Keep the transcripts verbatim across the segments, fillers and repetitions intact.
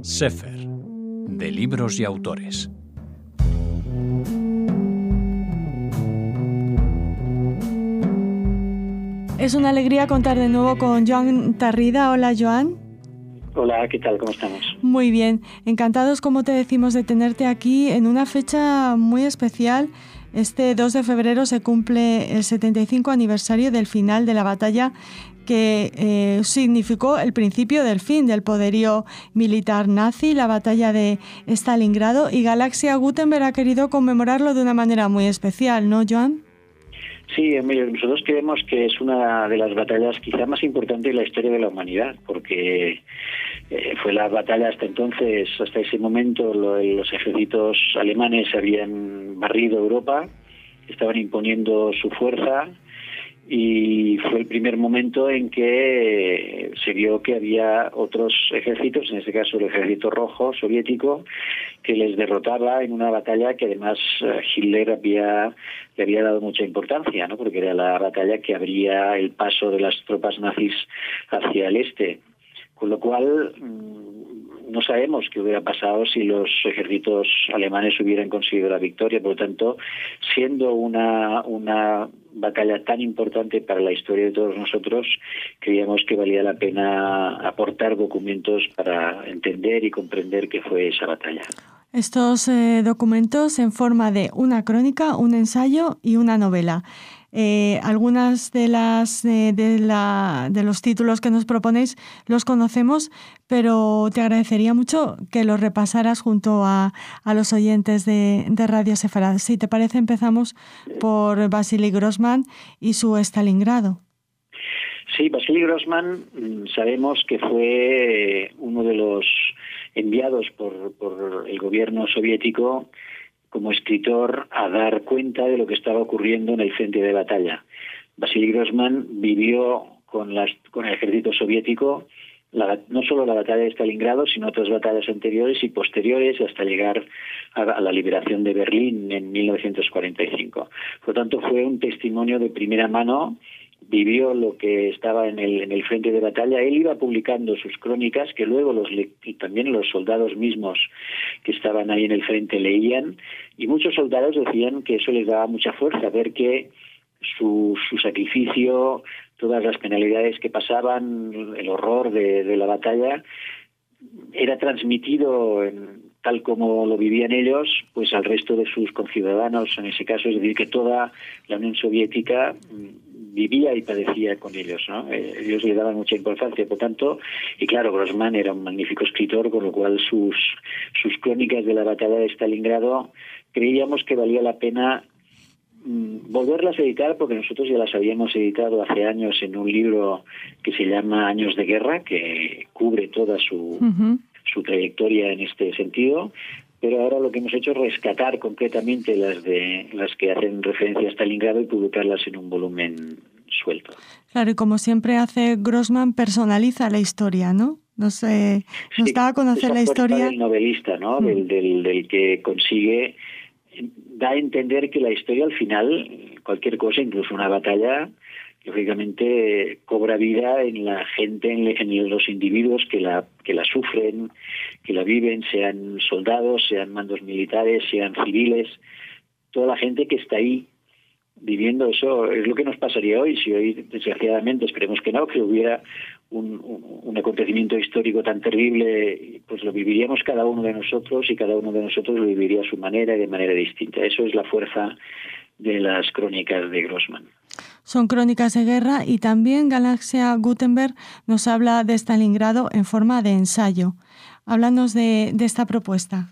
Sefer, de libros y autores. Es una alegría contar de nuevo con Joan Tarrida. Hola, Joan. Hola, ¿qué tal? ¿Cómo estamos? Muy bien. Encantados, como te decimos, de tenerte aquí en una fecha muy especial. Este dos de febrero se cumple el setenta y cinco aniversario del final de la batalla que eh, significó el principio del fin del poderío militar nazi, la batalla de Stalingrado, y Galaxia Gutenberg ha querido conmemorarlo de una manera muy especial, ¿no, Joan? Sí, nosotros creemos que es una de las batallas quizá más importantes de la historia de la humanidad, porque eh, fue la batalla hasta entonces, hasta ese momento, lo, los ejércitos alemanes habían barrido Europa, estaban imponiendo su fuerza, y fue el primer momento en que se vio que había otros ejércitos, en este caso el ejército rojo soviético, que les derrotaba en una batalla que además Hitler había le había dado mucha importancia, ¿no? Porque era la batalla que abría el paso de las tropas nazis hacia el este. Con lo cual, no sabemos qué hubiera pasado si los ejércitos alemanes hubieran conseguido la victoria. Por lo tanto, siendo una, una batalla tan importante para la historia de todos nosotros, creíamos que valía la pena aportar documentos para entender y comprender qué fue esa batalla. Estos eh, documentos en forma de una crónica, un ensayo y una novela. Eh, algunas de las eh, de, la, de los títulos que nos proponéis los conocemos, pero te agradecería mucho que los repasaras junto a, a los oyentes de, de Radio Sefarad. Si te parece, empezamos por Vasily Grossman y su Stalingrado. Sí, Vasily Grossman sabemos que fue uno de los enviados por, por el gobierno soviético como escritor a dar cuenta de lo que estaba ocurriendo en el frente de batalla. Vasily Grossman vivió con, las, con el ejército soviético la, no solo la batalla de Stalingrado, sino otras batallas anteriores y posteriores hasta llegar a, a la liberación de Berlín en mil novecientos cuarenta y cinco. Por lo tanto, fue un testimonio de primera mano. Vivió lo que estaba en el, en el frente de batalla. Él iba publicando sus crónicas, que luego los y también los soldados mismos que estaban ahí en el frente leían, y muchos soldados decían que eso les daba mucha fuerza, ver que su, su sacrificio, todas las penalidades que pasaban, el horror de, de la batalla, era transmitido en, tal como lo vivían ellos, pues al resto de sus conciudadanos, en ese caso, es decir, que toda la Unión Soviética vivía y padecía con ellos, ¿no? Eh, ellos le daban mucha importancia, por tanto, y claro, Grossman era un magnífico escritor, con lo cual sus, sus crónicas de la batalla de Stalingrado creíamos que valía la pena mmm, volverlas a editar, porque nosotros ya las habíamos editado hace años en un libro que se llama Años de Guerra, que cubre toda su, uh-huh. su trayectoria en este sentido. Pero ahora lo que hemos hecho es rescatar concretamente las de las que hacen referencia a Stalingrado y publicarlas en un volumen suelto. Claro, y como siempre hace Grossman, personaliza la historia, ¿no? Nos, eh, nos sí, da a conocer la historia del novelista, ¿no? Mm. Del, del, del que consigue, da a entender que la historia al final, cualquier cosa, incluso una batalla, lógicamente cobra vida en la gente, en, en los individuos que la que la sufren, que la viven, sean soldados, sean mandos militares, sean civiles, toda la gente que está ahí viviendo eso. Es lo que nos pasaría hoy, si hoy, desgraciadamente, esperemos que no, que hubiera un, un, un acontecimiento histórico tan terrible, pues lo viviríamos cada uno de nosotros y cada uno de nosotros lo viviría a su manera y de manera distinta. Eso es la fuerza de las crónicas de Grossman. Son crónicas de guerra, y también Galaxia Gutenberg nos habla de Stalingrado en forma de ensayo. Háblanos de, de esta propuesta.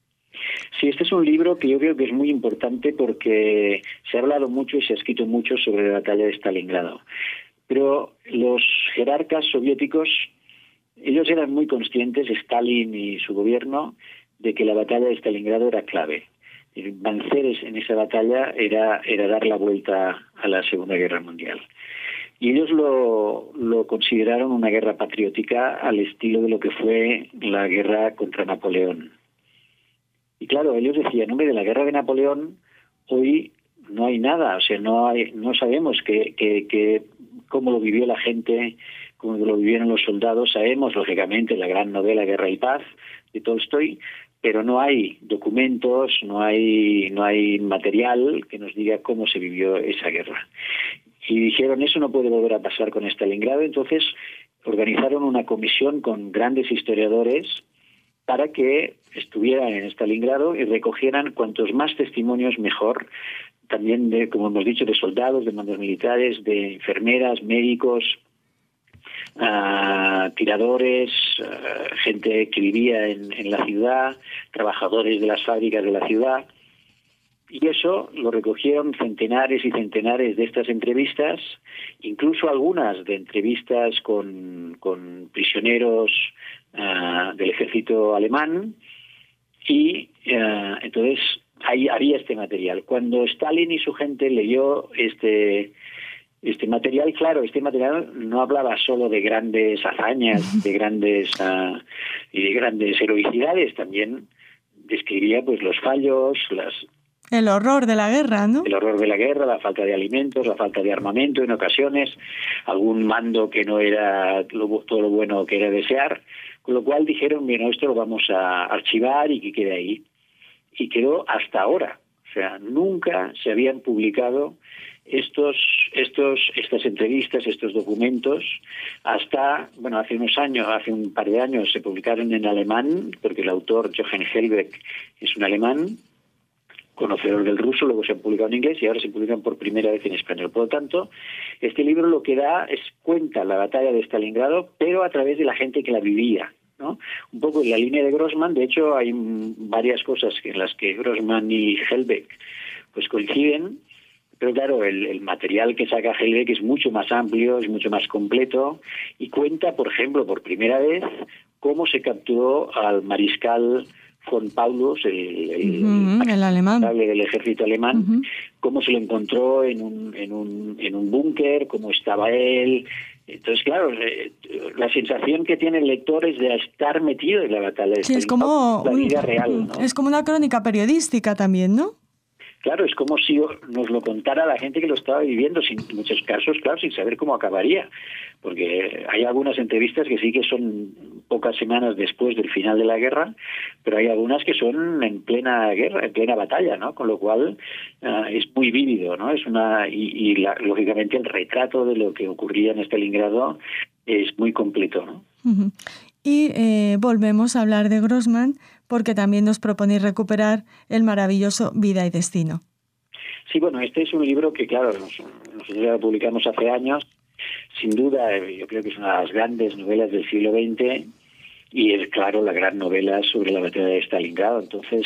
Sí, este es un libro que yo creo que es muy importante porque se ha hablado mucho y se ha escrito mucho sobre la batalla de Stalingrado. Pero los jerarcas soviéticos, ellos eran muy conscientes, Stalin y su gobierno, de que la batalla de Stalingrado era clave. Vencer en esa batalla era, era dar la vuelta a la Segunda Guerra Mundial. Y ellos lo, lo consideraron una guerra patriótica al estilo de lo que fue la guerra contra Napoleón. Y claro, ellos decían, hombre, de la guerra de Napoleón hoy no hay nada, o sea, no hay, no sabemos que, que, que cómo lo vivió la gente, como lo vivieron los soldados. Sabemos, lógicamente, la gran novela Guerra y Paz de Tolstoy, pero no hay documentos, no hay, no hay material que nos diga cómo se vivió esa guerra. Y dijeron, eso no puede volver a pasar con Stalingrado. Entonces organizaron una comisión con grandes historiadores para que estuvieran en Stalingrado y recogieran cuantos más testimonios mejor, también, de, como hemos dicho, de soldados, de mandos militares, de enfermeras, médicos, Uh, tiradores, uh, gente que vivía en, en la ciudad, trabajadores de las fábricas de la ciudad. Y eso lo recogieron centenares y centenares de estas entrevistas, incluso algunas de entrevistas con, con prisioneros uh, del ejército alemán. Y uh, entonces ahí había este material. Cuando Stalin y su gente leyó este... Este material, claro, este material no hablaba solo de grandes hazañas, de grandes uh, y de grandes heroicidades, también describía pues los fallos, las el horror de la guerra, ¿no? El horror de la guerra, la falta de alimentos, la falta de armamento en ocasiones, algún mando que no era lo, todo lo bueno que era desear, con lo cual dijeron, bueno, esto lo vamos a archivar y que quede ahí. Y quedó hasta ahora, o sea, nunca se habían publicado estos estos estas entrevistas, estos documentos, hasta, bueno, hace unos años, hace un par de años se publicaron en alemán, porque el autor Johann Hellbeck es un alemán, conocedor del ruso, luego se han publicado en inglés y ahora se publican por primera vez en español. Por lo tanto, este libro lo que da es cuenta la batalla de Stalingrado, pero a través de la gente que la vivía, ¿no? Un poco en la línea de Grossman. De hecho, hay varias cosas en las que Grossman y Hellbeck pues coinciden. Pero claro, el, el material que saca Hellbeck es mucho más amplio, es mucho más completo y cuenta, por ejemplo, por primera vez, cómo se capturó al mariscal von Paulus, el, el, uh-huh, el alemán del ejército alemán, uh-huh. Cómo se lo encontró en un, en un, en un búnker, cómo estaba él. Entonces, claro, la sensación que tiene el lector es de estar metido en la batalla de sí, es como la vida un, real, ¿no? Es como una crónica periodística también, ¿no? Claro, es como si nos lo contara la gente que lo estaba viviendo, sin, en muchos casos, claro, sin saber cómo acabaría. Porque hay algunas entrevistas que sí que son pocas semanas después del final de la guerra, pero hay algunas que son en plena guerra, en plena batalla, ¿no? Con lo cual uh, es muy vívido, ¿no? Es una y, y la, lógicamente el retrato de lo que ocurría en Stalingrado es muy completo, ¿no? Uh-huh. Y eh, volvemos a hablar de Grossman, porque también nos proponéis recuperar el maravilloso Vida y Destino. Sí, bueno, este es un libro que, claro, nosotros lo publicamos hace años. Sin duda, yo creo que es una de las grandes novelas del siglo veinte y es, claro, la gran novela sobre la batalla de Stalingrado. Entonces,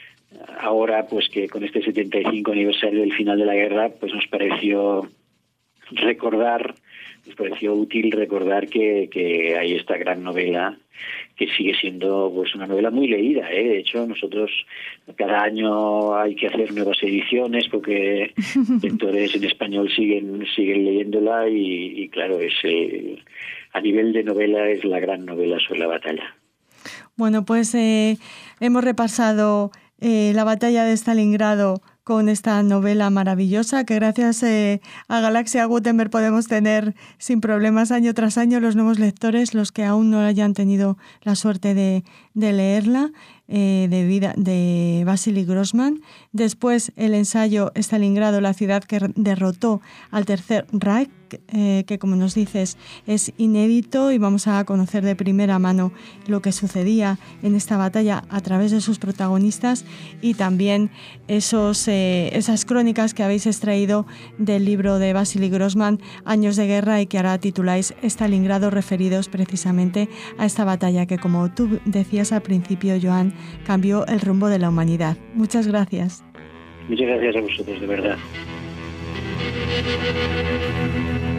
ahora, pues que con este setenta y cinco aniversario del final de la guerra, pues nos pareció recordar, nos pareció útil recordar que, que hay esta gran novela que sigue siendo pues una novela muy leída, ¿eh? De hecho, nosotros cada año hay que hacer nuevas ediciones porque lectores en español siguen siguen leyéndola y, y claro, es eh, a nivel de novela es la gran novela sobre la batalla. Bueno, pues eh, hemos repasado eh, la batalla de Stalingrado con esta novela maravillosa que gracias eh, a Galaxia Gutenberg podemos tener sin problemas año tras año los nuevos lectores, los que aún no hayan tenido la suerte de, de leerla, eh, de, vida, de Vasily Grossman. Después el ensayo Stalingrado, la ciudad que derrotó al Tercer Reich, eh, que como nos dices es inédito y vamos a conocer de primera mano lo que sucedía en esta batalla a través de sus protagonistas y también esos, eh, esas crónicas que habéis extraído del libro de Vasily Grossman, Años de Guerra, y que ahora tituláis Stalingrado, referidos precisamente a esta batalla que, como tú decías al principio, Joan, cambió el rumbo de la humanidad. Muchas gracias. Muchas gracias a vosotros, de verdad.